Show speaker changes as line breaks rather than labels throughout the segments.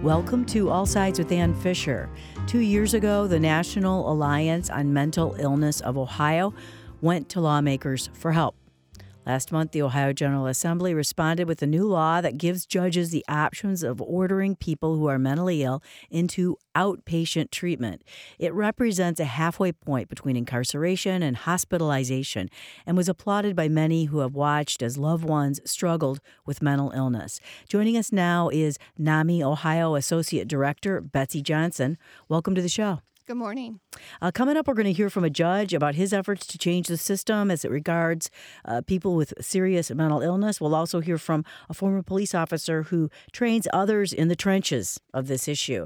Welcome to All Sides with Ann Fisher. 2 years ago, the National Alliance on Mental Illness of Ohio went to lawmakers for help. Last month, the Ohio General Assembly responded with a new law that gives judges the options of ordering people who are mentally ill into outpatient treatment. It represents a halfway point between incarceration and hospitalization and was applauded by many who have watched as loved ones struggled with mental illness. Joining us now is NAMI Ohio Associate Director Betsy Johnson. Welcome to the show.
Good morning.
Coming up, we're going to hear from a judge about his efforts to change the system as it regards people with serious mental illness. We'll also hear from a former police officer who trains others in the trenches of this issue.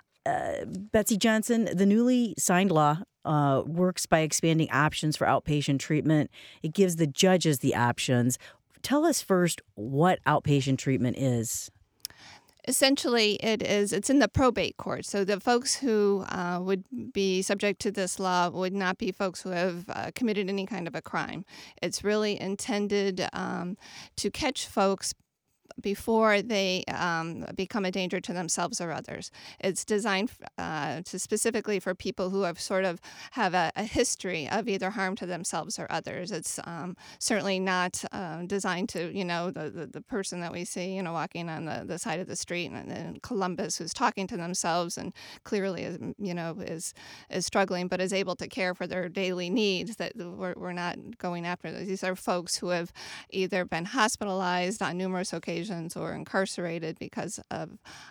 Betsy Johnson, the newly signed law works by expanding options for outpatient treatment. It gives the judges the options. Tell us first what outpatient treatment is.
Essentially, it's in the probate court. So the folks who would be subject to this law would not be folks who have committed any kind of a crime. It's really intended to catch folks before they become a danger to themselves or others. It's designed to specifically for people who have sort of have a history of either harm to themselves or others. It's certainly not designed to, the person that we see, walking on the side of the street in Columbus who's talking to themselves and clearly is struggling but is able to care for their daily needs. That we're not going after those. These are folks who have either been hospitalized on numerous occasions or incarcerated because of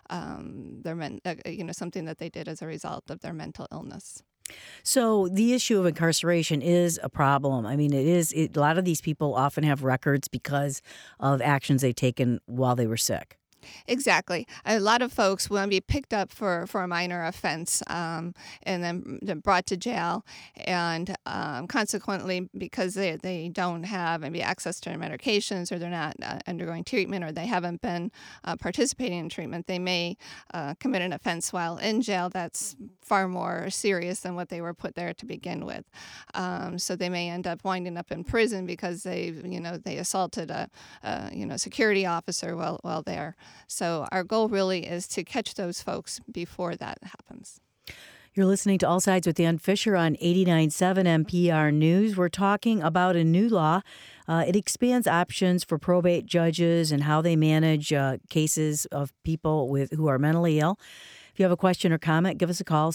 something that they did as a result of their mental illness.
So the issue of incarceration is a problem. I mean, a lot of these people often have records because of actions they've taken while they were sick.
Exactly. A lot of folks want to be picked up for a minor offense and then brought to jail. And consequently, because they don't have maybe access to their medications or they're not undergoing treatment or they haven't been participating in treatment, they may commit an offense while in jail that's far more serious than what they were put there to begin with. So they may end up winding up in prison because they assaulted a security officer while there. So our goal really is to catch those folks before that happens.
You're listening to All Sides with Ann Fisher on 89.7 NPR News. We're talking about a new law. It expands options for probate judges and how they manage cases of people who are mentally ill. If you have a question or comment, give us a call,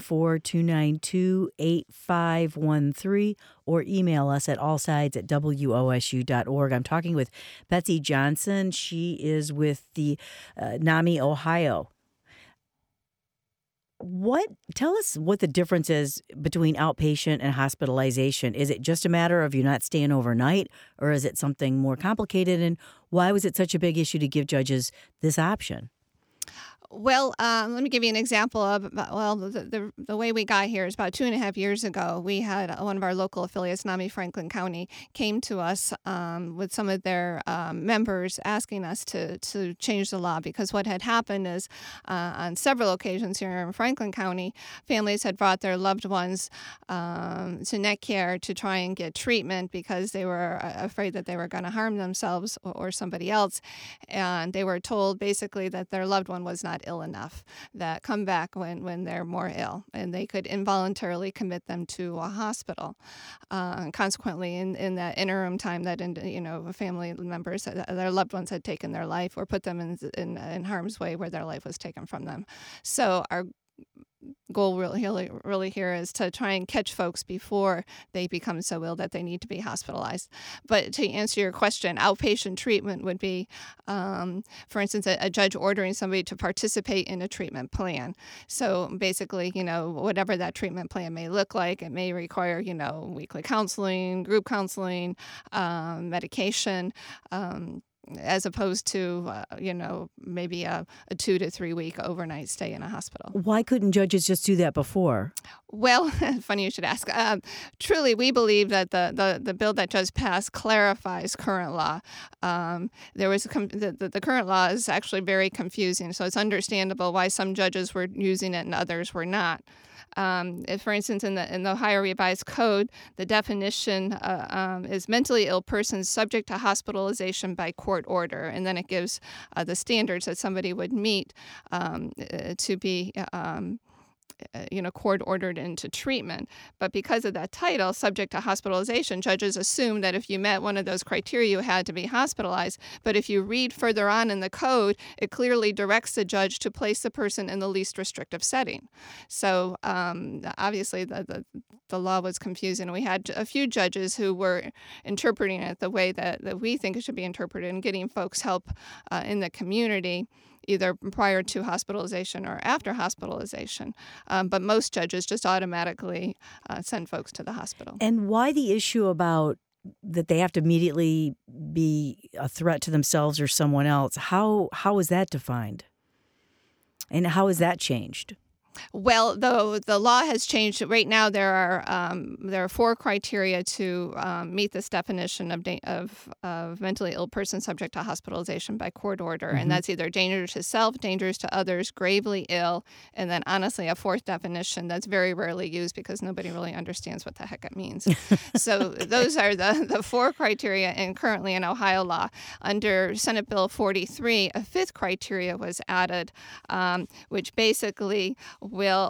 614-292-8513, or email us at allsides@wosu.org. I'm talking with Betsy Johnson. She is with the NAMI Ohio. Tell us what the difference is between outpatient and hospitalization. Is it just a matter of you not staying overnight, or is it something more complicated? And why was it such a big issue to give judges this option?
Well, let me give you an example of, the way we got here is about 2.5 years ago. We had one of our local affiliates, NAMI Franklin County, came to us with some of their members asking us to change the law because what had happened is on several occasions here in Franklin County, families had brought their loved ones to NetCare to try and get treatment because they were afraid that they were going to harm themselves or somebody else. And they were told basically that their loved one was not ill enough, that come back when they're more ill, and they could involuntarily commit them to a hospital. Consequently, in that interim time that family members, their loved ones had taken their life or put them in harm's way where their life was taken from them. So our goal really here is to try and catch folks before they become so ill that they need to be hospitalized. But to answer your question, outpatient treatment would be, for instance, a judge ordering somebody to participate in a treatment plan. So basically, whatever that treatment plan may look like, it may require, weekly counseling, group counseling, medication, as opposed to, maybe a 2 to 3 week overnight stay in a hospital.
Why couldn't judges just do that before?
Well, funny you should ask. Truly, we believe that the bill that just passed clarifies current law. The current law is actually very confusing, so it's understandable why some judges were using it and others were not. If, for instance, in the Ohio Revised Code, the definition is mentally ill persons subject to hospitalization by court order, and then it gives the standards that somebody would meet to be court ordered into treatment. But because of that title, subject to hospitalization, judges assume that if you met one of those criteria, you had to be hospitalized. But if you read further on in the code, it clearly directs the judge to place the person in the least restrictive setting. So obviously the law was confusing. We had a few judges who were interpreting it the way that we think it should be interpreted and getting folks help in the community, either prior to hospitalization or after hospitalization. But most judges just automatically send folks to the hospital.
And why the issue about that they have to immediately be a threat to themselves or someone else? How is that defined? And how has that changed?
Well, the law has changed. Right now, there are 4 criteria to meet this definition of mentally ill person subject to hospitalization by court order, and that's either dangerous to self, dangerous to others, gravely ill, and then honestly a 4th definition that's very rarely used because nobody really understands what the heck it means. So those are the 4 criteria, and currently in Ohio law, under Senate Bill 43, a 5th criteria was added, which basically will,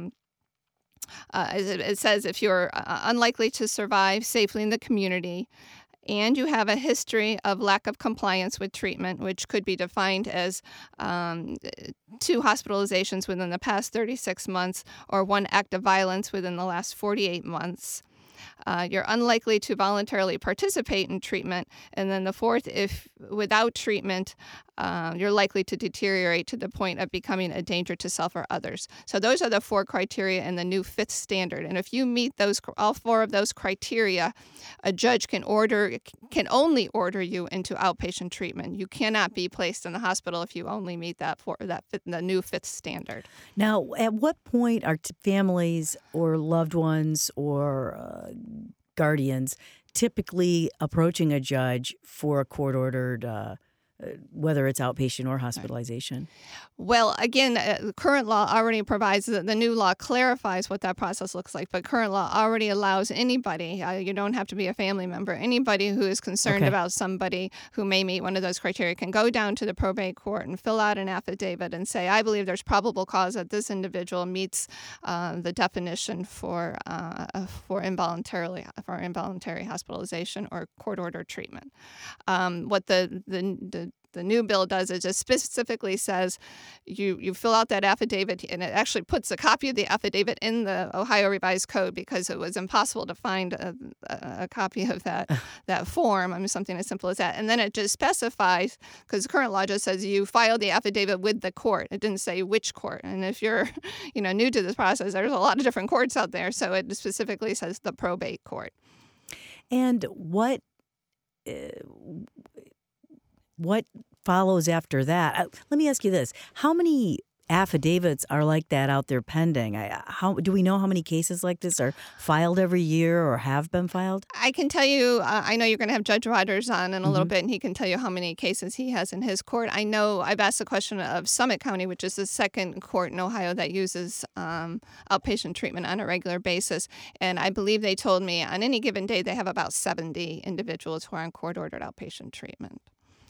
it says if you're unlikely to survive safely in the community and you have a history of lack of compliance with treatment, which could be defined as 2 hospitalizations within the past 36 months or 1 act of violence within the last 48 months. You're unlikely to voluntarily participate in treatment. And then the 4th, if without treatment, you're likely to deteriorate to the point of becoming a danger to self or others. So those are the 4 criteria in the new 5th standard. And if you meet all 4 of those criteria, a judge can only order you into outpatient treatment. You cannot be placed in the hospital if you only meet the new 5th standard.
Now, at what point are families or loved ones or guardians typically approaching a judge for a court-ordered whether it's outpatient or hospitalization?
Well, again, current law already provides, the new law clarifies what that process looks like, but current law already allows anybody, you don't have to be a family member, anybody who is concerned about somebody who may meet one of those criteria can go down to the probate court and fill out an affidavit and say, I believe there's probable cause that this individual meets the definition for involuntary hospitalization or court-ordered treatment. What the new bill does is just specifically says you fill out that affidavit, and it actually puts a copy of the affidavit in the Ohio Revised Code because it was impossible to find a copy of that form. I mean, something as simple as that. And then it just specifies, because current law just says you file the affidavit with the court. It didn't say which court. And if you're new to this process, there's a lot of different courts out there. So it specifically says the probate court.
And what follows after that? Let me ask you this. How many affidavits are like that out there pending? How do we know how many cases like this are filed every year or have been filed?
I can tell you, I know you're going to have Judge Rogers on in a little bit, and he can tell you how many cases he has in his court. I know I've asked the question of Summit County, which is the second court in Ohio that uses outpatient treatment on a regular basis. And I believe they told me on any given day they have about 70 individuals who are on court-ordered outpatient treatment.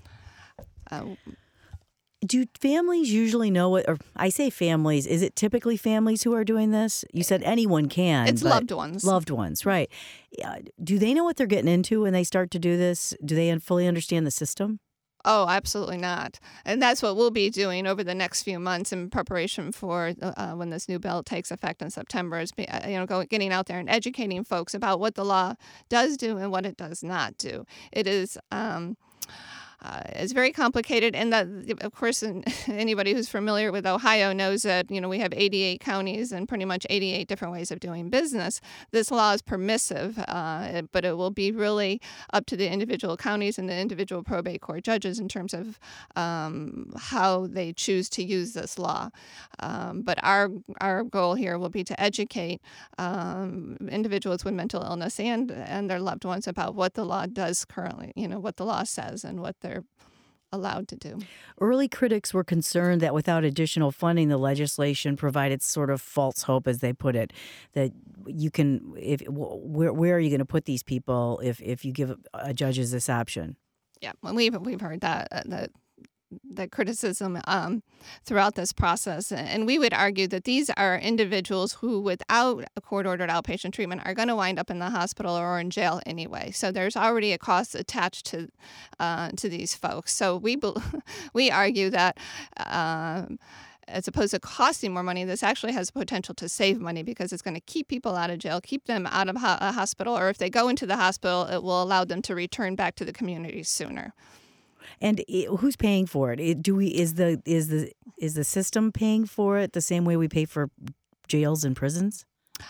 Do families usually know what, or I say families, is it typically families who are doing this? You said anyone can.
It's loved ones.
Loved ones, right. Do they know what they're getting into when they start to do this? Do they fully understand the system?
Oh, absolutely not. And that's what we'll be doing over the next few months in preparation for when this new bill takes effect in September, is getting out there and educating folks about what the law does do and what it does not do. It is... it's very complicated, and that, of course, anybody who's familiar with Ohio knows that we have 88 counties and pretty much 88 different ways of doing business. This law is permissive, but it will be really up to the individual counties and the individual probate court judges in terms of how they choose to use this law. But our goal here will be to educate individuals with mental illness and their loved ones about what the law does currently, what the law says and what their allowed to do.
Early critics were concerned that without additional funding, the legislation provided sort of false hope, as they put it, that you can, where are you going to put these people if you give judges this option?
Yeah, well, we've heard that criticism throughout this process. And we would argue that these are individuals who, without a court-ordered outpatient treatment, are going to wind up in the hospital or in jail anyway. So there's already a cost attached to these folks. So we argue that as opposed to costing more money, this actually has potential to save money because it's going to keep people out of jail, keep them out of a hospital, or if they go into the hospital, it will allow them to return back to the community sooner.
And who's paying for it? Is the system paying for it the same way we pay for jails and prisons?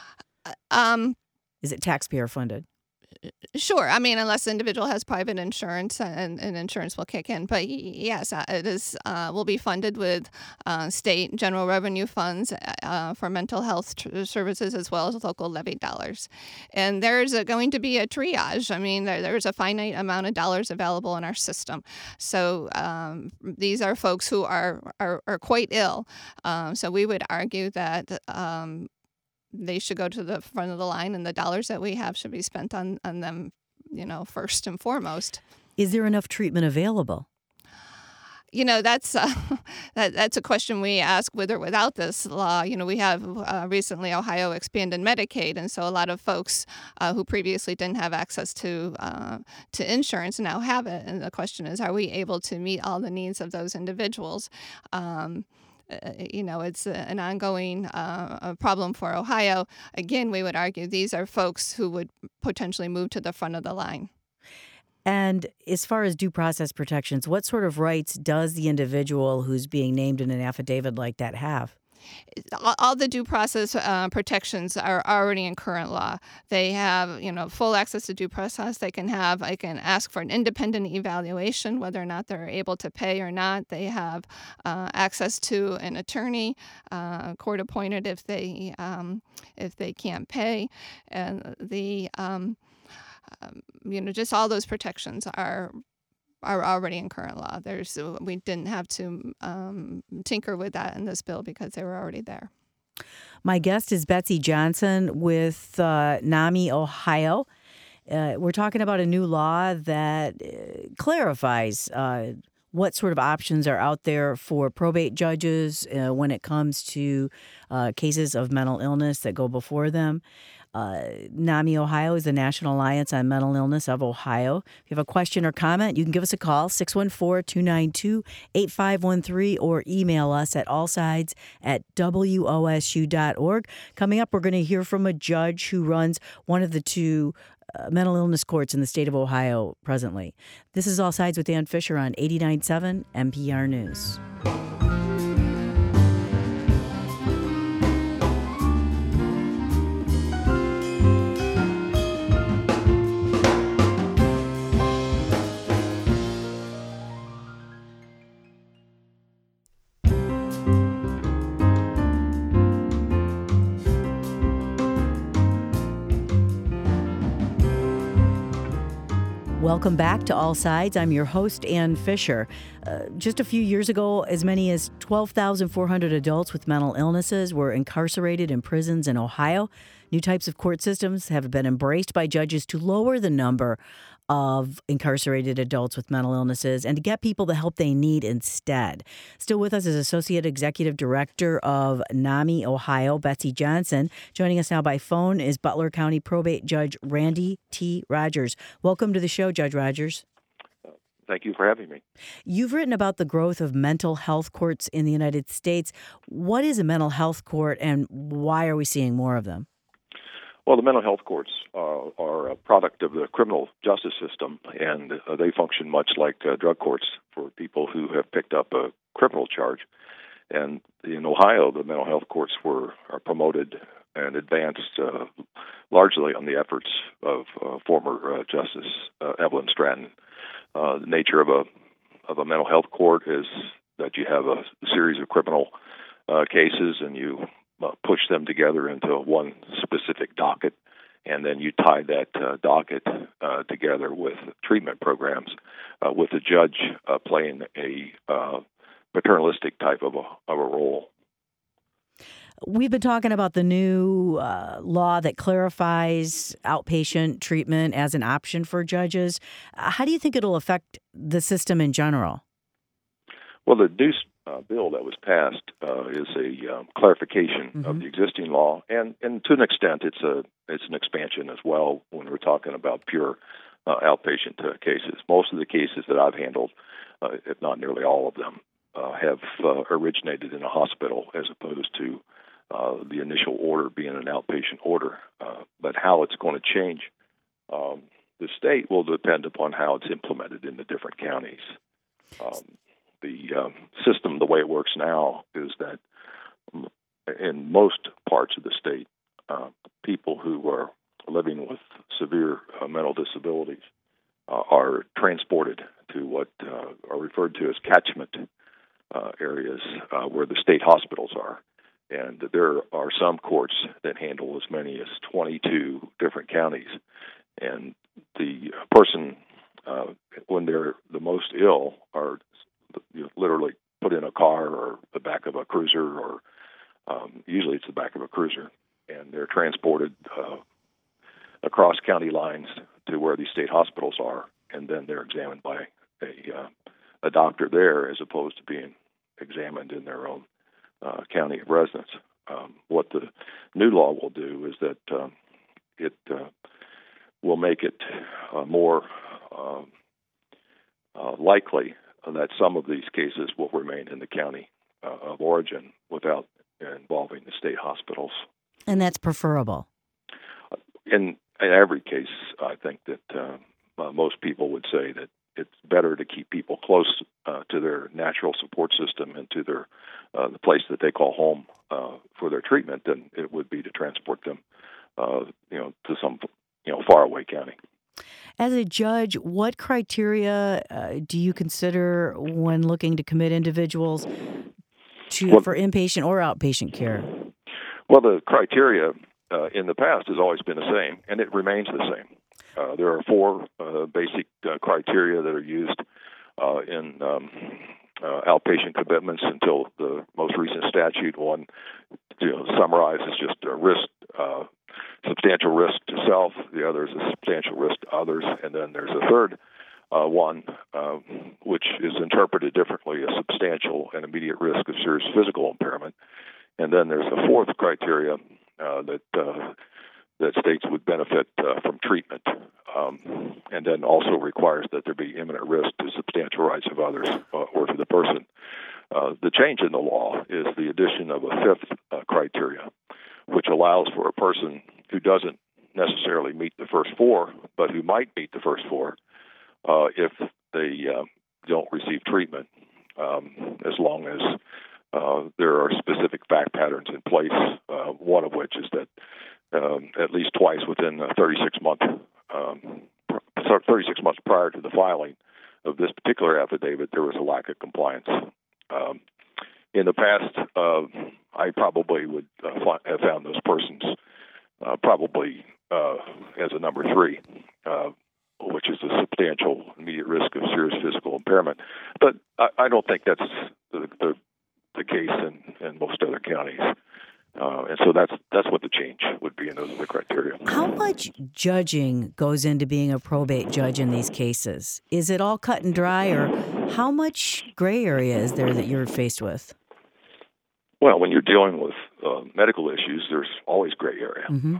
Is it taxpayer funded?
Sure. I mean, unless the individual has private insurance and insurance will kick in. But yes, it is will be funded with state general revenue funds for mental health services as well as local levy dollars. And there's going to be a triage. I mean, there's a finite amount of dollars available in our system. So these are folks who are quite ill. So we would argue that they should go to the front of the line, and the dollars that we have should be spent on them, first and foremost.
Is there enough treatment available?
That's that's a question we ask with or without this law. We have recently Ohio expanded Medicaid, and so a lot of folks who previously didn't have access to insurance now have it. And the question is, are we able to meet all the needs of those individuals? It's an ongoing problem for Ohio. Again, we would argue these are folks who would potentially move to the front of the line.
And as far as due process protections, what sort of rights does the individual who's being named in an affidavit like that have?
All the due process protections are already in current law. They have, full access to due process. They can ask for an independent evaluation, whether or not they're able to pay or not. They have access to an attorney, court appointed if they can't pay, and just all those protections are already in current law. We didn't have to tinker with that in this bill because they were already there.
My guest is Betsy Johnson with NAMI Ohio. We're talking about a new law that clarifies what sort of options are out there for probate judges when it comes to cases of mental illness that go before them. NAMI Ohio is the National Alliance on Mental Illness of Ohio. If you have a question or comment, you can give us a call, 614-292-8513, or email us at allsides@wosu.org. Coming up, we're going to hear from a judge who runs one of the two mental illness courts in the state of Ohio presently. This is All Sides with Dan Fisher on 89.7 NPR News. Welcome back to All Sides. I'm your host, Ann Fisher. Just a few years ago, as many as 12,400 adults with mental illnesses were incarcerated in prisons in Ohio. New types of court systems have been embraced by judges to lower the number of incarcerated adults with mental illnesses and to get people the help they need instead. Still with us is Associate Executive Director of NAMI Ohio, Betsy Johnson. Joining us now by phone is Butler County Probate Judge Randy T. Rogers. Welcome to the show, Judge Rogers.
Thank you for having me.
You've written about the growth of mental health courts in the United States. What is a mental health court and why are we seeing more of them?
Well, the mental health courts are a product of the criminal justice system, and they function much like drug courts for people who have picked up a criminal charge. And in Ohio, the mental health courts are promoted and advanced largely on the efforts of former Justice Evelyn Stratton. The nature of a mental health court is that you have a series of criminal cases, and you push them together into one specific docket, and then you tie that docket together with treatment programs, with the judge playing a paternalistic type of a role.
We've been talking about the new law that clarifies outpatient treatment as an option for judges. How do you think it'll affect the system in general?
Well, the new bill that was passed is a clarification of the existing law, and to an extent, it's an expansion as well when we're talking about pure outpatient cases. Most of the cases that I've handled, if not nearly all of them, have originated in a hospital as opposed to the initial order being an outpatient order. But how it's going to change the state will depend upon how it's implemented in the different counties. The system, the way it works now, is that in most parts of the state, people who are living with severe mental disabilities are transported to what are referred to as catchment areas where the state hospitals are. And there are some courts that handle as many as 22 different counties. And the person, when they're the most ill, are literally put in a car or the back of a cruiser, or usually it's the back of a cruiser, and they're transported across county lines to where these state hospitals are, and then they're examined by a doctor there as opposed to being examined in their own county of residence. What the new law will do is that it will make it more likely that some of these cases will remain in the county of origin without involving the state hospitals.
And that's preferable.
In every case, I think that most people would say that it's better to keep people close to their natural support system and to their the place that they call home for their treatment than it would be to transport them, to some faraway county.
As a judge, what criteria do you consider when looking to commit individuals for inpatient or outpatient care?
Well, the criteria in the past has always been the same, and it remains the same. There are four basic criteria that are used in outpatient commitments until the most recent statute. One, summarizes just a risk, substantial risk to self. The other is a substantial risk to others. And then there's a third one, which is interpreted differently as substantial and immediate risk of serious physical impairment. And then there's a fourth criteria that states would benefit from treatment, and then also requires that there be imminent risk to substantial rights of others or to the person. The change in the law is the addition of a fifth criteria, which allows for a person who doesn't necessarily meet the first four, but who might meet the first four if they don't receive treatment, as long as there are specific fact patterns in place, one of which is that at least twice within 36 months prior to the filing of this particular affidavit, there was a lack of compliance. In the past, I probably would have found those persons probably as a number three, which is a substantial immediate risk of serious physical impairment. But I don't think that's the case in most other counties. And so that's what the change would be, and those are the criteria.
How much judging goes into being a probate judge in these cases? Is it all cut and dry, or how much gray area is there that you're faced with?
Well, when you're dealing with medical issues, there's always gray area.
Mm-hmm.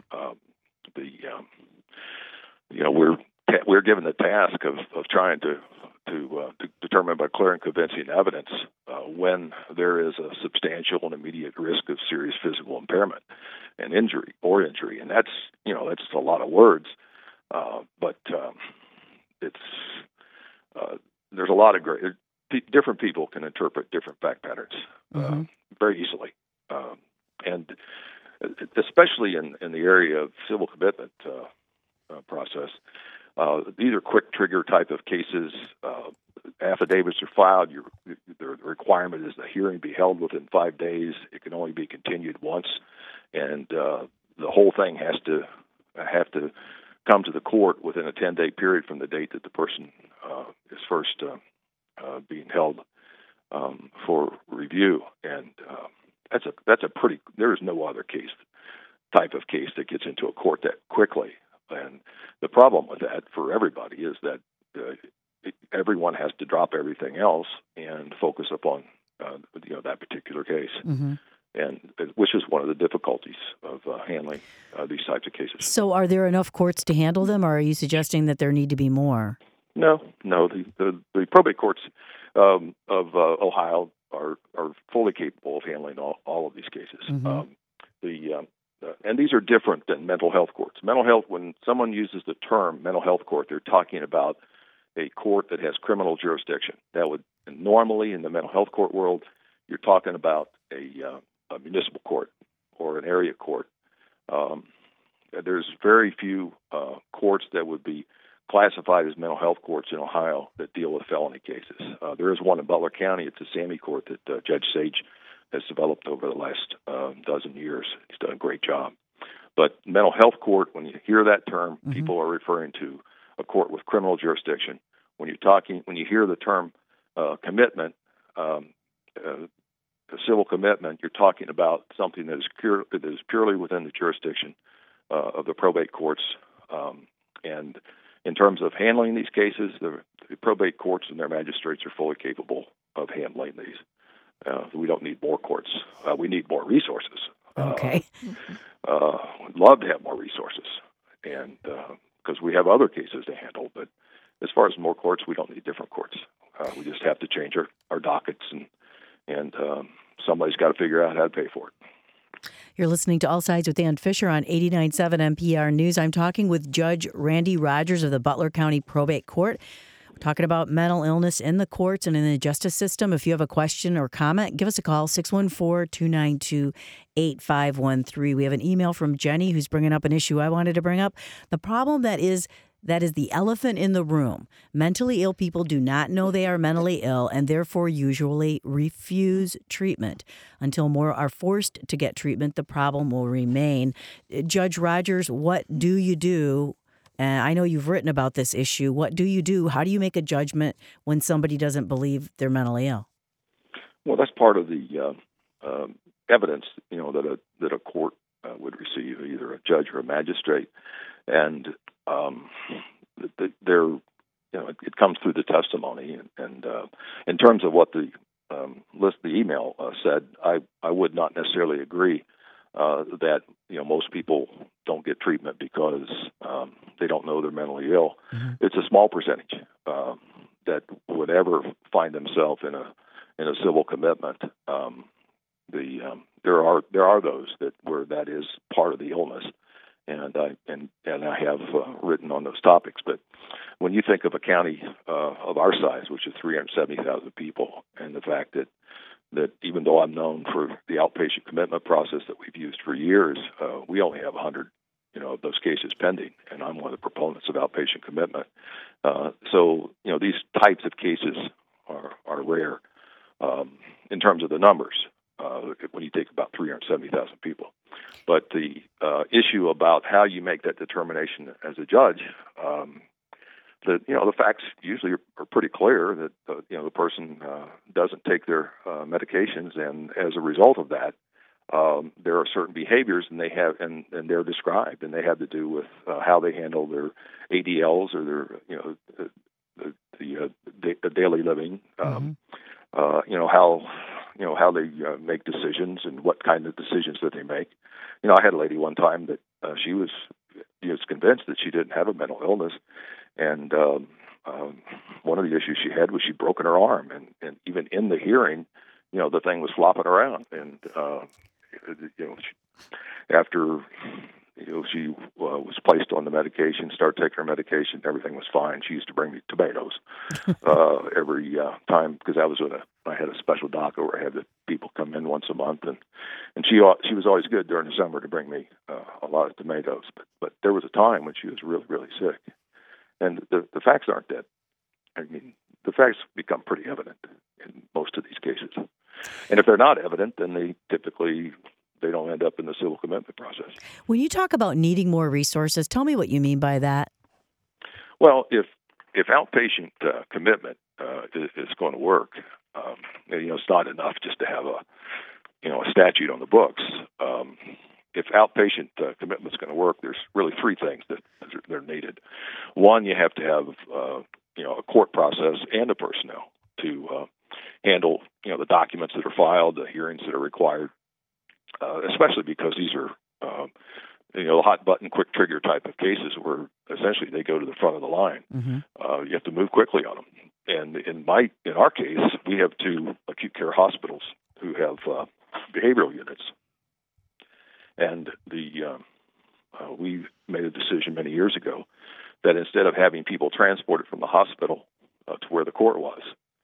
We're given the task of trying to determine by clear and convincing evidence when there is a substantial and immediate risk of serious physical impairment and injury, and that's a lot of words, but it's there's a lot of gray. Different people can interpret different fact patterns very easily, and especially in the area of civil commitment process. These are quick trigger type of cases. Affidavits are filed. The requirement is the hearing be held within 5 days. It can only be continued once, and the whole thing has to have to come to the court within a 10-day period from the date that the person is first being held for review, and that's a pretty. There is no other type of case that gets into a court that quickly. And the problem with that for everybody is that everyone has to drop everything else and focus upon that particular case, and which is one of the difficulties of handling these types of cases.
So, are there enough courts to handle them, or are you suggesting that there need to be more?
No. The probate courts of Ohio are fully capable of handling all of these cases. And these are different than mental health courts. Mental health, when someone uses the term mental health court, they're talking about a court that has criminal jurisdiction. That would normally, in the mental health court world, you're talking about a municipal court or an area court. There's very few courts that would be classified as mental health courts in Ohio that deal with felony cases. There is one in Butler County. It's a SAMI court that Judge Sage has developed over the last dozen years. He's done a great job. But mental health court, when you hear that term, people are referring to a court with criminal jurisdiction. When you hear the term commitment, a civil commitment, you're talking about something that is purely within the jurisdiction of the probate courts. And in terms of handling these cases, the probate courts and their magistrates are fully capable of handling these. We don't need more courts. We need more resources.
Okay.
We'd love to have more resources, and because we have other cases to handle. But as far as more courts, we don't need different courts. We just have to change our dockets, and somebody's got to figure out how to pay for it.
You're listening to All Sides with Dan Fisher on 89.7 NPR News. I'm talking with Judge Randy Rogers of the Butler County Probate Court. We're talking about mental illness in the courts and in the justice system. If you have a question or comment, give us a call, 614-292-8513. We have an email from Jenny who's bringing up an issue I wanted to bring up. The problem that is the elephant in the room. Mentally ill people do not know they are mentally ill and therefore usually refuse treatment. Until more are forced to get treatment, the problem will remain. Judge Rogers, what do you do? And I know you've written about this issue. What do you do? How do you make a judgment when somebody doesn't believe they're mentally ill?
Well, that's part of the evidence, that a court would receive, either a judge or a magistrate, and it comes through the testimony. And in terms of what the email said, I would not necessarily agree that most people don't get treatment because they don't know they're mentally ill. It's a small percentage that would ever find themselves in a civil commitment. There are those where that is part of the illness, and I have written on those topics. But when you think of a county of our size, which is 370,000 people, and the fact that even though I'm known for the outpatient commitment process that we've used for years, we only have 100, of those cases pending, and I'm one of the proponents of outpatient commitment. So these types of cases are rare in terms of the numbers when you take about 370,000 people. But the issue about how you make that determination as a judge, the facts usually are pretty clear that the person doesn't take their medications, and as a result of that, there are certain behaviors, and they're described, and they have to do with how they handle their ADLs or their the daily living. How they make decisions and what kind of decisions that they make. I had a lady one time that she was convinced that she didn't have a mental illness, and one of the issues she had was she'd broken her arm, and even in the hearing, the thing was flopping around, and after she was placed on the medication, started taking her medication, everything was fine. She used to bring me tomatoes every time, because I had a special docket where I had the people come in once a month, and she was always good during the summer to bring me a lot of tomatoes. But there was a time when she was really, really sick, and the facts aren't that. I mean, the facts become pretty evident in most of these cases, and if they're not evident, then they typically they don't end up in the civil commitment process.
When you talk about needing more resources, tell me what you mean by that.
Well, if outpatient commitment is going to work, it's not enough just to have a statute on the books. If outpatient commitment is going to work, there's really three things that are needed. One, you have to have a court process and a personnel to handle the documents that are filed, the hearings that are required, especially because these are hot button, quick trigger type of cases where essentially they go to the front of the line. Mm-hmm. You have to move quickly on them. And in our case, we have 2 acute care hospitals who have behavioral units, and we made a decision many years ago that instead of having people transported from the hospital to where the court was,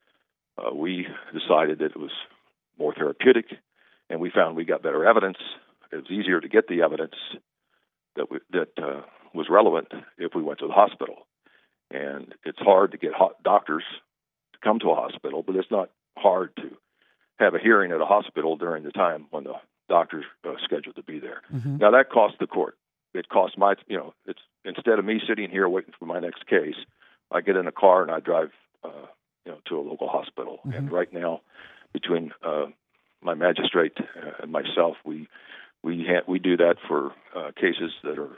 we decided that it was more therapeutic, and we found we got better evidence. It was easier to get the evidence that was relevant if we went to the hospital. And it's hard to get doctors to come to a hospital, but it's not hard to have a hearing at a hospital during the time when the doctor's scheduled to be there. Mm-hmm. Now, that costs the court. It costs it's instead of me sitting here waiting for my next case, I get in a car and I drive to a local hospital. Mm-hmm. And right now, between my magistrate and myself, we do that for cases that are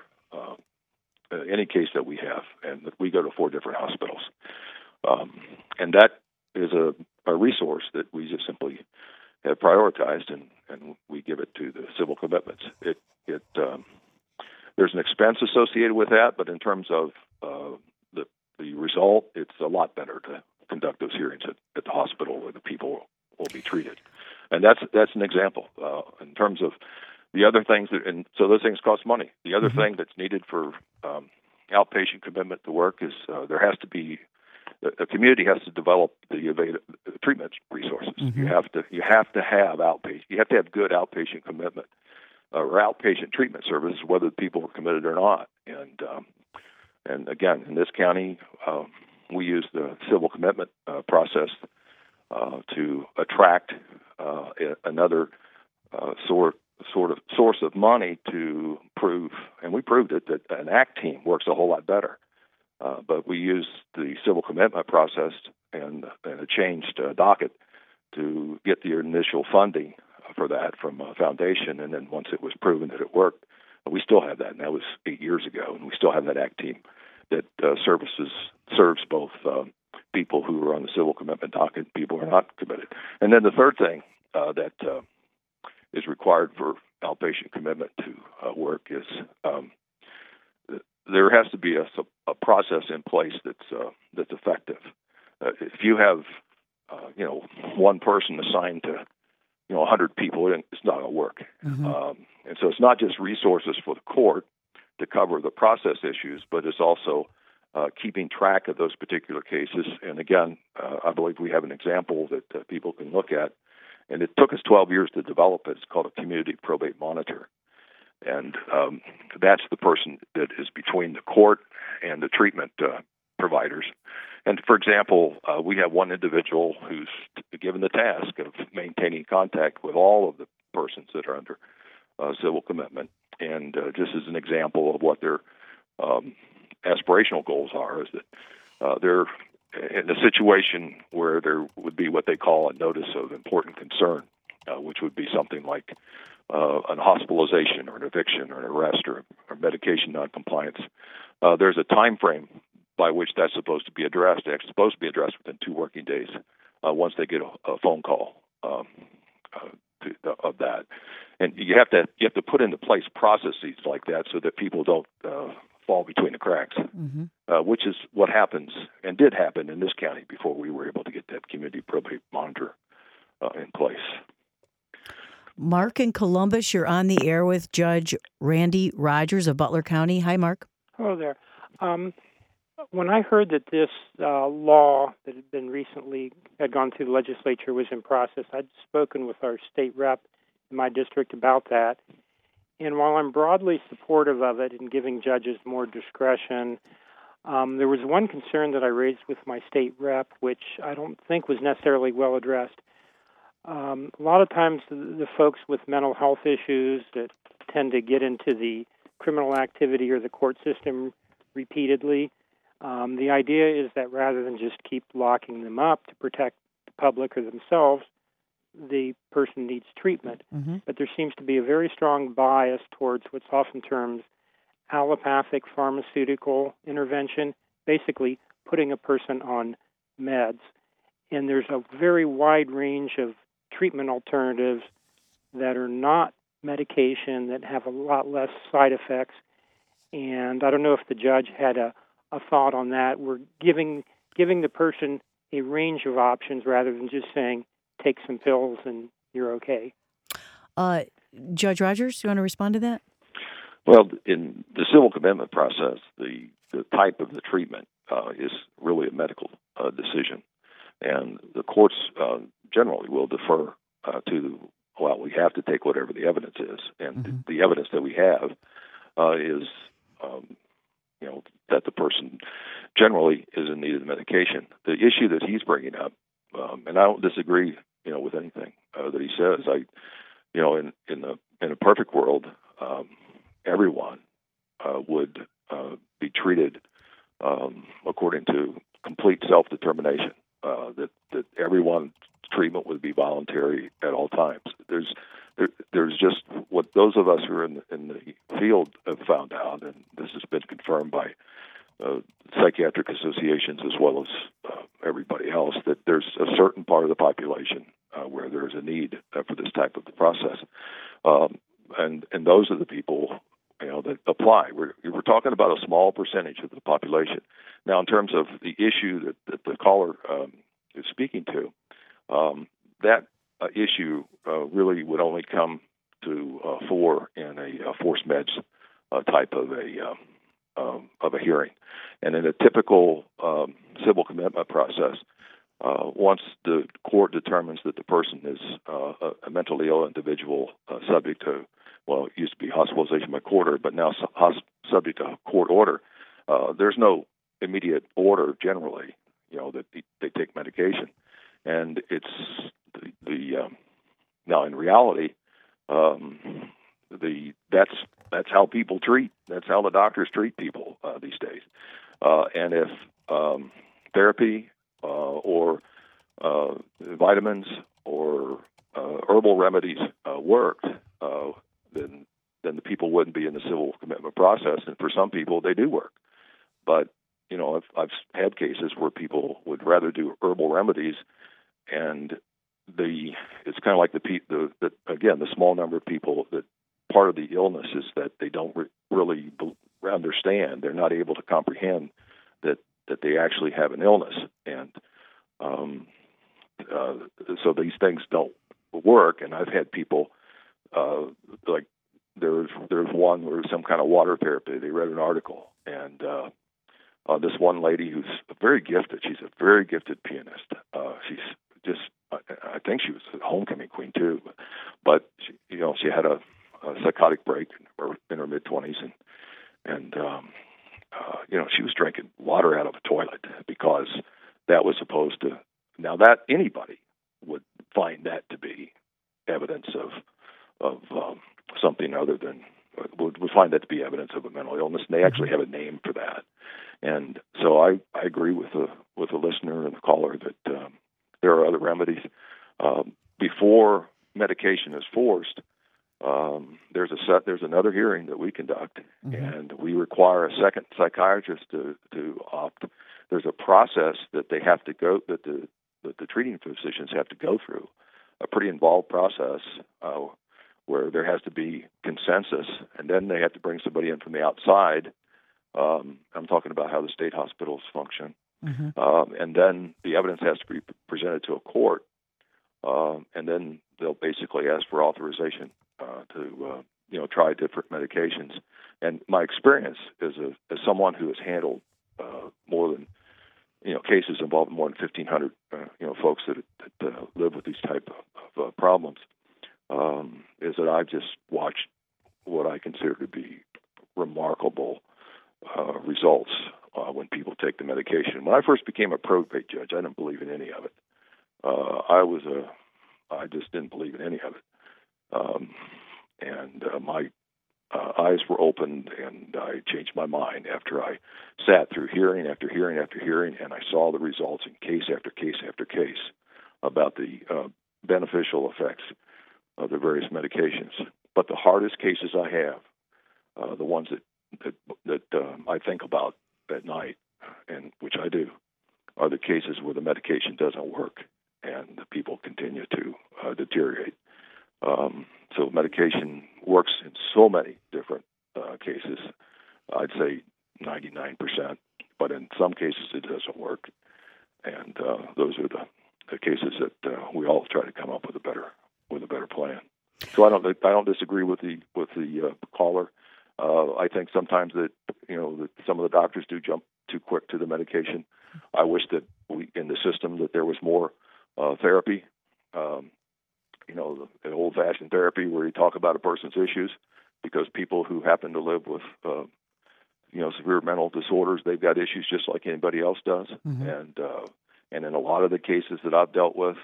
any case that we have, and we go to 4 different hospitals. And that is a resource that we just simply have prioritized, and we give it to the civil commitments. There's an expense associated with that, but in terms of the result, it's a lot better to conduct those hearings at the hospital where the people will be treated. And that's an example. In terms of the other things, and so those things cost money. The other mm-hmm. thing that's needed for outpatient commitment to work is there has to be the community has to develop the treatment resources. Mm-hmm. You have to have outpatient. You have to have good outpatient commitment or outpatient treatment services, whether people are committed or not. And again, in this county, we use the civil commitment process to attract another source of money to prove, and we proved it, that an ACT team works a whole lot better. But we used the civil commitment process and a changed docket to get the initial funding for that from a foundation, and then once it was proven that it worked, we still have that, and that was 8 years ago, and we still have that ACT team that serves both people who are on the civil commitment docket and people who are not committed. And then the third thing that is required for outpatient commitment to work is there has to be a process in place that's effective. If you have one person assigned to 100 people, it's not going to work. Mm-hmm. And so it's not just resources for the court to cover the process issues, but it's also keeping track of those particular cases. And again, I believe we have an example that people can look at. And it took us 12 years to develop it. It's called a community probate monitor. And that's the person that is between the court and the treatment providers. And for example, we have one individual who's given the task of maintaining contact with all of the persons that are under civil commitment. And just as an example of what their aspirational goals are, is that they're in a situation where there would be what they call a notice of important concern, which would be something like an hospitalization or an eviction or an arrest or medication noncompliance. There's a time frame by which that's supposed to be addressed. It's supposed to be addressed within 2 working days once they get a phone call of that. And you have to put into place processes like that so that people don't fall between the cracks, mm-hmm. Which is what happens and did happen in this county before we were able to get that community probate monitor in place.
Mark in Columbus, you're on the air with Judge Randy Rogers of Butler County. Hi, Mark.
Hello there. When I heard that this law that had gone through the legislature was in process, I'd spoken with our state rep in my district about that. And while I'm broadly supportive of it and giving judges more discretion, there was one concern that I raised with my state rep, which I don't think was necessarily well addressed. A lot of times the folks with mental health issues that tend to get into the criminal activity or the court system repeatedly, the idea is that rather than just keep locking them up to protect the public or themselves, the person needs treatment.
Mm-hmm.
But there seems to be a very strong bias towards what's often termed allopathic pharmaceutical intervention, basically putting a person on meds. And there's a very wide range of treatment alternatives that are not medication, that have a lot less side effects. And I don't know if the judge had a thought on that. We're giving the person a range of options rather than just saying, take some pills and you're okay.
Judge Rogers, do you want to respond to that?
Well, in the civil commitment process, the type of the treatment is really a medical decision. And the courts generally will defer we have to take whatever the evidence is. And the evidence that we have is, that the person generally is in need of medication. The issue that he's bringing up, and I don't disagree, with anything that he says. In a perfect world, everyone would be treated according to complete self-determination. That everyone's treatment would be voluntary at all times. There's just what those of us who are in the field have found out, and this has been confirmed by psychiatric associations as well as everybody else, that there's a certain part of the population where there's a need for this type of the process, and those are the people that apply. We're talking about a small percentage of the population. Now, in terms of the issue that the caller is speaking to, that issue really would only come to fore in a forced meds type of a hearing, and in a typical civil commitment process, once the court determines that the person is a mentally ill individual subject to, it used to be hospitalization by court order, but now subject to court order, there's no immediate order generally, that they take medication. And it's now in reality, that's how people treat. That's how the doctors treat people these days. And if therapy or vitamins or herbal remedies worked, then the people wouldn't be in the civil commitment process. And for some people, they do work. But I've had cases where people would rather do herbal remedies, and it's kind of like the small number of people that part of the illness is that they don't really understand. They're not able to comprehend that they actually have an illness, and so these things don't work. And I've had people like there's one where some kind of water therapy. They read an article, and this one lady who's very gifted. She's a very gifted pianist. She's just, I think she was a homecoming queen too. But she had a psychotic break in her mid-20s, and she was drinking water out of a toilet because that was supposed to. Now that anybody would find that to be evidence of something other than would find that to be evidence of a mental illness, and they actually have a name for that. And so I agree with the listener and the caller that there are other remedies. Before medication is forced, there's another hearing that we conduct, and we require a second psychiatrist to opt. There's a process that they have to go, that the treating physicians have to go through, a pretty involved process where there has to be consensus, and then they have to bring somebody in from the outside. I'm talking about how the state hospitals function. And then the evidence has to be presented to a court, and then they'll basically ask for authorization to try different medications. And my experience as someone who has handled more than cases involving more than 1,500 folks that live with these type of problems, is that I've just watched what I consider to be remarkable results when people take the medication. When I first became a probate judge, I didn't believe in any of it. I I just didn't believe in any of it. And my eyes were opened, and I changed my mind after I sat through hearing after hearing after hearing, and I saw the results in case after case after case about the beneficial effects of the various medications. But the hardest cases I have, the ones that I think about at night, and which I do, are the cases where the medication doesn't work and the people continue to deteriorate. So medication works in so many different cases. I'd say 99%, but in some cases it doesn't work, and those are the cases that we all try to come up with a better plan. So I don't disagree with the caller. I think sometimes that that some of the doctors do jump too quick to the medication. I wish that we in the system that there was more therapy. The old-fashioned therapy where you talk about a person's issues, because people who happen to live with severe mental disorders, they've got issues just like anybody else does. Mm-hmm. And in a lot of the cases that I've dealt with,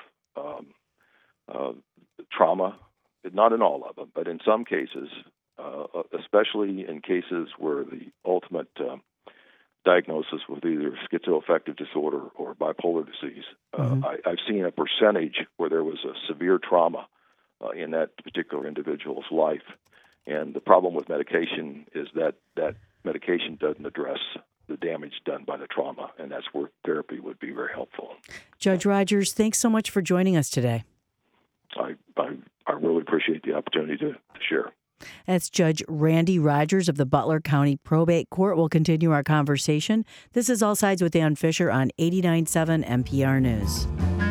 trauma, not in all of them, but in some cases, especially in cases where the ultimate diagnosis with either schizoaffective disorder or bipolar disease, I've seen a percentage where there was a severe trauma in that particular individual's life. And the problem with medication is that medication doesn't address the damage done by the trauma, and that's where therapy would be very helpful.
Judge Rogers, thanks so much for joining us today.
I really appreciate the opportunity to share.
That's Judge Randy Rogers of the Butler County Probate Court. We'll continue our conversation. This is All Sides with Dan Fisher on 89.7 NPR News.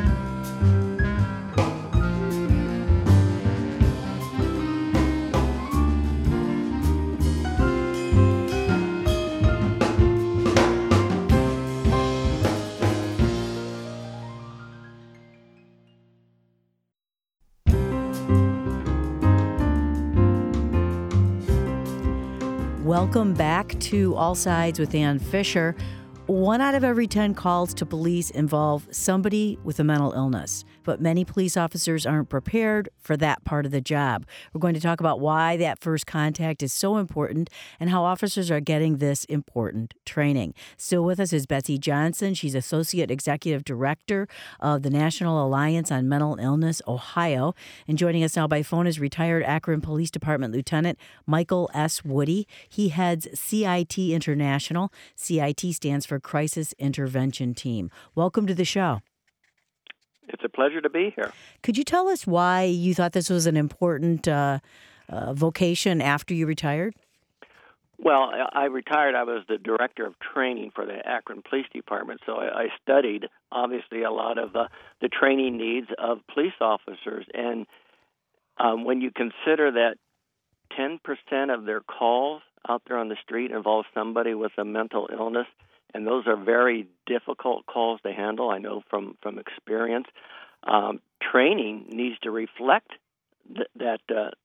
Welcome back to All Sides with Dan Fisher. 1 out of every 10 calls to police involve somebody with a mental illness, but many police officers aren't prepared for that part of the job. We're going to talk about why that first contact is so important and how officers are getting this important training. Still with us is Betsy Johnson. She's Associate Executive Director of the National Alliance on Mental Illness, Ohio. And joining us now by phone is retired Akron Police Department Lieutenant Michael S. Woody. He heads CIT International. CIT stands for Crisis Intervention Team. Welcome to the show.
It's a pleasure to be here.
Could you tell us why you thought this was an important vocation after you retired?
Well, I retired. I was the director of training for the Akron Police Department, so I studied, obviously, a lot of the training needs of police officers. And when you consider that 10% of their calls out there on the street involve somebody with a mental illness, and those are very difficult calls to handle, I know from experience. Training needs to reflect that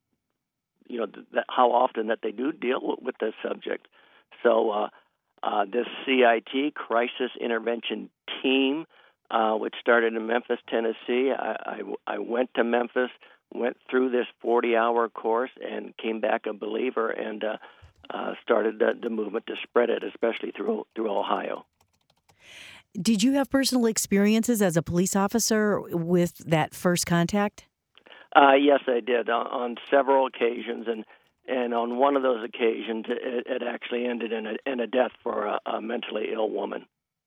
how often that they do deal with this subject. So this CIT, Crisis Intervention Team, which started in Memphis, Tennessee, I went to Memphis, went through this 40-hour course, and came back a believer, and started the movement to spread it, especially through Ohio.
Did you have personal experiences as a police officer with that first contact?
Yes, I did on several occasions, and on one of those occasions, it actually ended in a death for a mentally ill woman.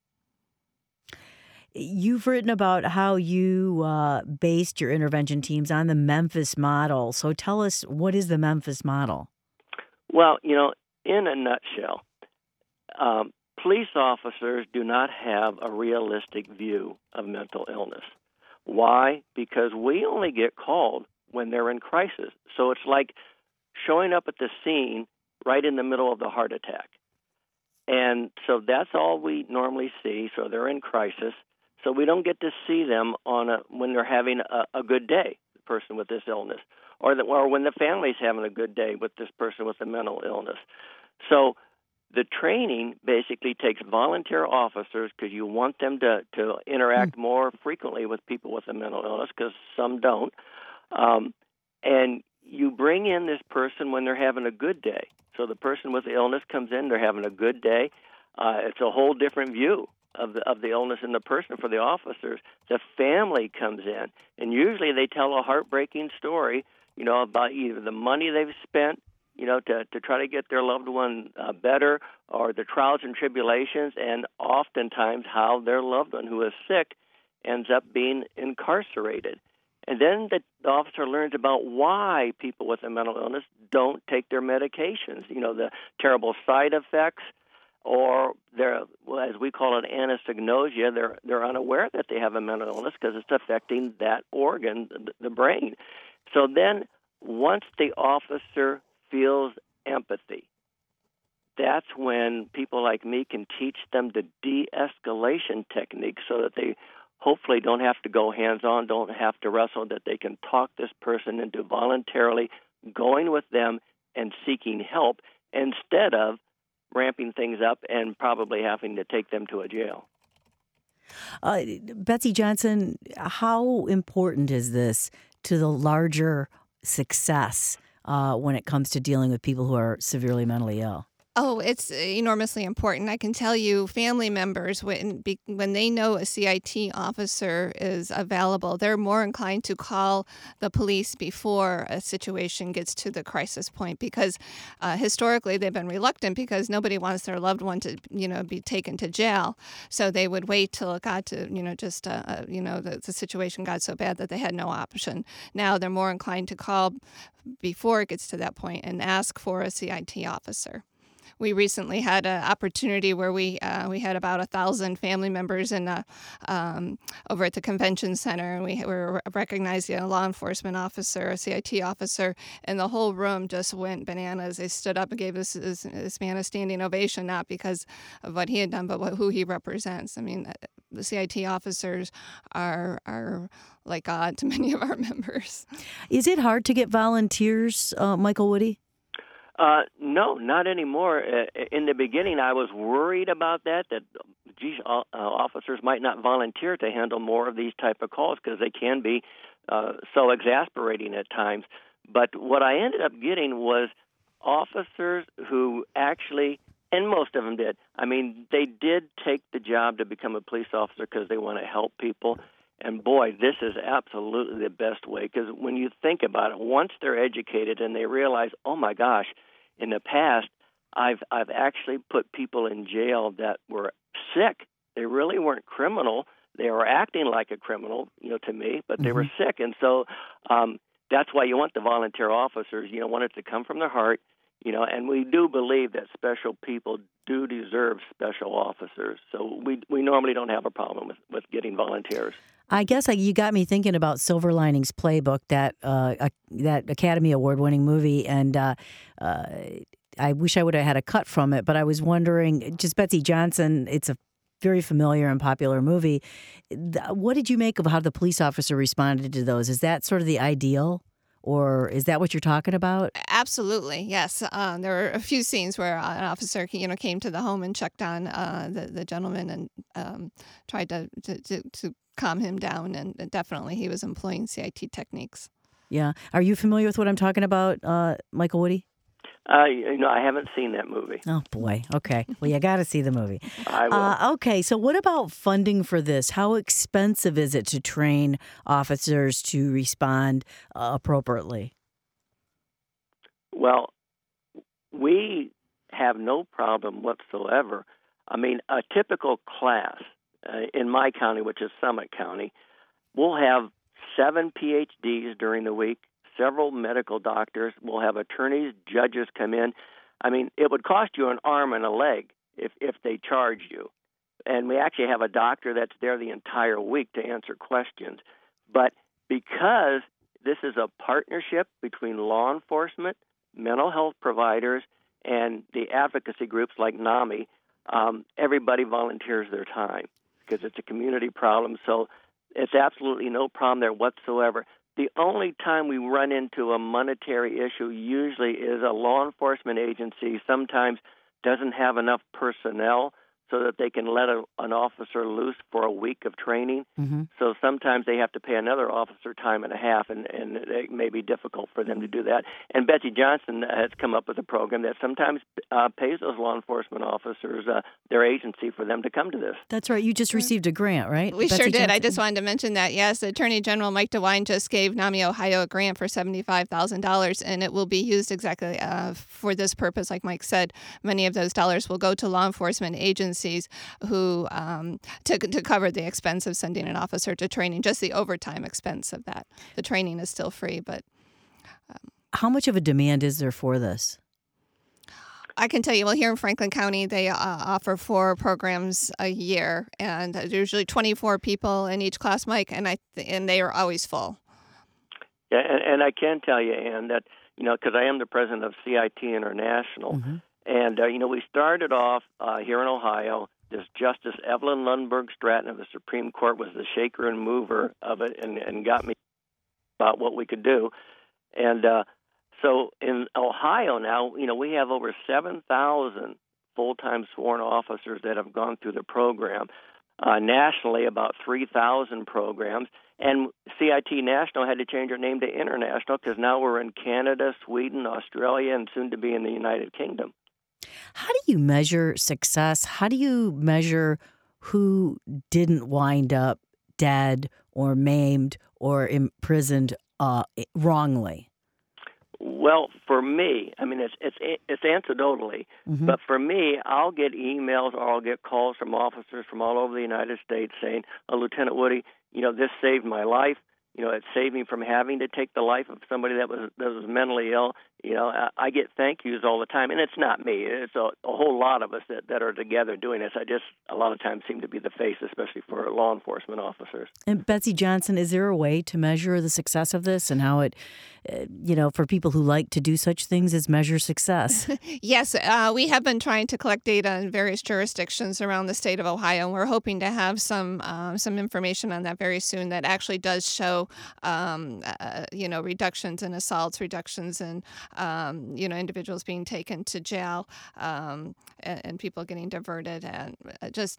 You've written about how you based your intervention teams on the Memphis model. So tell us, what is the Memphis model?
Well, in a nutshell, police officers do not have a realistic view of mental illness. Why? Because we only get called when they're in crisis. So it's like showing up at the scene right in the middle of the heart attack. And so that's all we normally see. So they're in crisis. So we don't get to see them when they're having a good day, the person with this illness, or when the family's having a good day with this person with a mental illness. So the training basically takes volunteer officers because you want them to interact more frequently with people with a mental illness because some don't. And you bring in this person when they're having a good day. So the person with the illness comes in, they're having a good day. It's a whole different view of the illness in the person for the officers. The family comes in, and usually they tell a heartbreaking story, about either the money they've spent, to try to get their loved one better, or the trials and tribulations, and oftentimes how their loved one who is sick ends up being incarcerated. And then the officer learns about why people with a mental illness don't take their medications, the terrible side effects, or as we call it, anosognosia. They're unaware that they have a mental illness because it's affecting that organ, the brain. So then once the officer feels empathy, that's when people like me can teach them the de-escalation technique so that they hopefully don't have to go hands-on, don't have to wrestle, that they can talk this person into voluntarily going with them and seeking help instead of ramping things up and probably having to take them to a jail.
Betsy Johnson, how important is this to the larger success when it comes to dealing with people who are severely mentally ill?
Oh, it's enormously important. I can tell you, family members, when they know a CIT officer is available, they're more inclined to call the police before a situation gets to the crisis point, because historically they've been reluctant because nobody wants their loved one to, be taken to jail. So they would wait till it got to, the situation got so bad that they had no option. Now they're more inclined to call before it gets to that point and ask for a CIT officer. We recently had an opportunity where we had about 1,000 family members over at the convention center, and we were recognizing a law enforcement officer, a CIT officer, and the whole room just went bananas. They stood up and gave this man a standing ovation, not because of what he had done, but who he represents. I mean, the CIT officers are like God to many of our members.
Is it hard to get volunteers, Michael Woody?
No, not anymore. In the beginning, I was worried about that officers might not volunteer to handle more of these type of calls because they can be so exasperating at times. But what I ended up getting was officers who actually, and most of them did, they did take the job to become a police officer because they want to help people. And boy, this is absolutely the best way, because when you think about it, once they're educated and they realize, oh my gosh, in the past, I've actually put people in jail that were sick. They really weren't criminal. They were acting like a criminal, to me, but they were sick. And so that's why you want the volunteer officers. You want it to come from their heart, and we do believe that special people do deserve special officers. So we normally don't have a problem with getting volunteers.
I guess you got me thinking about Silver Linings Playbook, that Academy Award-winning movie, and I wish I would have had a cut from it, but I was wondering, just Betsy Johnson, it's a very familiar and popular movie. What did you make of how the police officer responded to those? Is that sort of the ideal? Or is that what you're talking about?
Absolutely, yes. There were a few scenes where an officer, came to the home and checked on the gentleman and tried to calm him down. And definitely, he was employing CIT techniques. Yeah.
Are you familiar with what I'm talking about, Michael Woody?
I haven't seen that movie.
Oh, boy. Okay. Well, you got to see the movie.
I will.
Okay. So what about funding for this? How expensive is it to train officers to respond appropriately?
Well, we have no problem whatsoever. A typical class in my county, which is Summit County, we'll have 7 PhDs during the week, several medical doctors. We'll have attorneys, judges come in. It would cost you an arm and a leg if they charge you. And we actually have a doctor that's there the entire week to answer questions. But because this is a partnership between law enforcement, mental health providers, and the advocacy groups like NAMI, everybody volunteers their time because it's a community problem. So it's absolutely no problem there whatsoever. The only time we run into a monetary issue usually is a law enforcement agency sometimes doesn't have enough personnel so that they can let an officer loose for a week of training.
Mm-hmm.
So sometimes they have to pay another officer time and a half, and it may be difficult for them to do that. And Betsy Johnson has come up with a program that sometimes pays those law enforcement officers their agency for them to come to this.
That's right. You just received a grant, right?
We
Betsy
sure did.
Johnson?
I just wanted to mention that. Yes, Attorney General Mike DeWine just gave NAMI Ohio a grant for $75,000, and it will be used exactly for this purpose. Like Mike said, many of those dollars will go to law enforcement agencies who to cover the expense of sending an officer to training, just the overtime expense of that. The training is still free, but
how much of a demand is there for this?
I can tell you, well, here in Franklin County, they offer 4 programs a year, and there's usually 24 people in each class, Mike, and they are always full.
Yeah, and I can tell you, Ann, that, because I am the president of CIT International,
Mm-hmm.
and, we started off here in Ohio. This Justice Evelyn Lundberg Stratton of the Supreme Court was the shaker and mover of it and got me about what we could do. And so in Ohio now, we have over 7,000 full-time sworn officers that have gone through the program. Nationally, about 3,000 programs. And CIT National had to change our name to International because now we're in Canada, Sweden, Australia, and soon to be in the United Kingdom.
How do you measure success? How do you measure who didn't wind up dead or maimed or imprisoned wrongly?
Well, for me, I mean, it's anecdotally,
Mm-hmm.
but for me, I'll get emails or I'll get calls from officers from all over the United States saying, Lieutenant Woody, this saved my life. It saved me from having to take the life of somebody that was mentally ill. I get thank yous all the time, and it's not me. It's a whole lot of us that are together doing this. I just a lot of times seem to be the face, especially for law enforcement officers. And
Betsy Johnson, is there a way to measure the success of this and how it, for people who like to do such things, is measure success?
Yes, we have been trying to collect data in various jurisdictions around the state of Ohio, and we're hoping to have some information on that very soon that actually does show, reductions in assaults, reductions in individuals being taken to jail, and people getting diverted, and just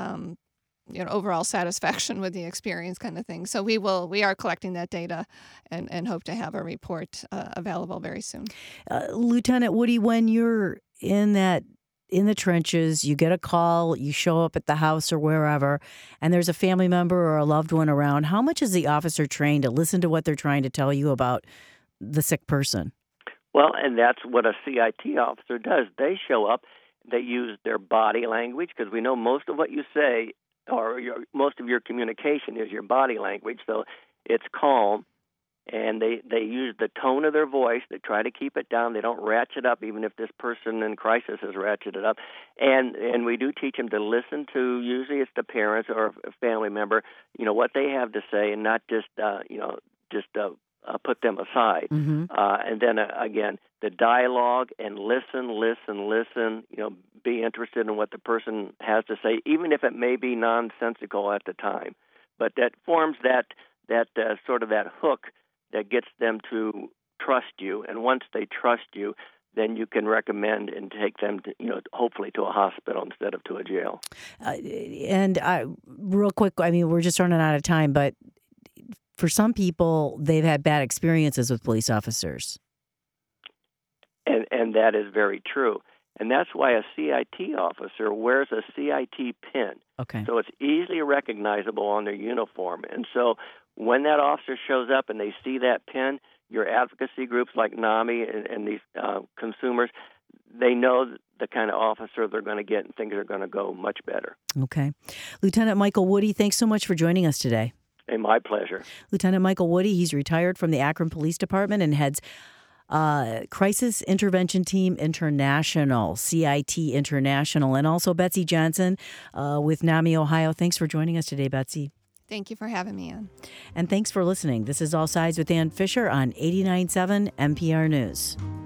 overall satisfaction with the experience, kind of thing. So we are collecting that data and hope to have a report available very soon.
Lieutenant Woody, when you're in the trenches, you get a call, you show up at the house or wherever, and there's a family member or a loved one around. How much is the officer trained to listen to what they're trying to tell you about the sick person?
Well, and that's what a CIT officer does. They show up, they use their body language, because we know most of what you say or most of your communication is your body language, so it's calm. And they use the tone of their voice. They try to keep it down. They don't ratchet up, even if this person in crisis has ratcheted up. And we do teach them to listen to, usually it's the parents or a family member, what they have to say, and not just put them aside.
Mm-hmm.
And then, again, the dialogue, and listen, be interested in what the person has to say, even if it may be nonsensical at the time. But that forms that sort of that hook that gets them to trust you. And once they trust you, then you can recommend and take them to, hopefully to a hospital instead of to a jail.
And real quick, I mean, we're just running out of time, but for some people, they've had bad experiences with police officers.
And that is very true. And that's why a CIT officer wears a CIT pin.
Okay.
So it's easily recognizable on their uniform. And so when that officer shows up and they see that pin, your advocacy groups like NAMI and these consumers, they know the kind of officer they're going to get, and things are going to go much better. Okay.
Lieutenant Michael Woody, thanks so much for joining us today.
Hey, my pleasure.
Lieutenant Michael Woody, he's retired from the Akron Police Department and heads Crisis Intervention Team International, CIT International, and also Betsy Johnson with NAMI Ohio. Thanks for joining us today, Betsy.
Thank you for having me, Ann.
And thanks for listening. This is All Sides with Ann Fisher on 89.7 NPR News.